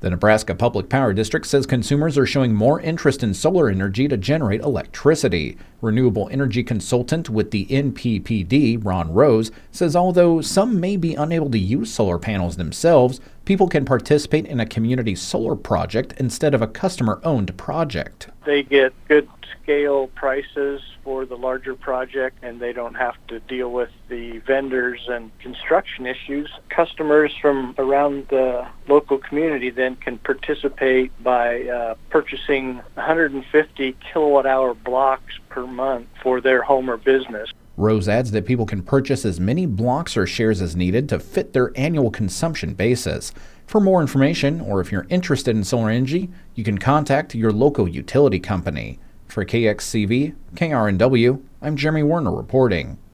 The Nebraska Public Power District says consumers are showing more interest in solar energy to generate electricity. Renewable energy consultant with the NPPD, Ron Rose, says although some may be unable to use solar panels themselves, people can participate in a community solar project instead of a customer-owned project. They get good scale prices for the larger project, and they don't have to deal with the vendors and construction issues. Customers from around the local community then can participate by purchasing 150 kilowatt-hour blocks per month for their home or business. Rose adds that people can purchase as many blocks or shares as needed to fit their annual consumption basis. For more information, or if you're interested in solar energy, you can contact your local utility company. For KXCV, KRNW, I'm Jeremy Werner reporting.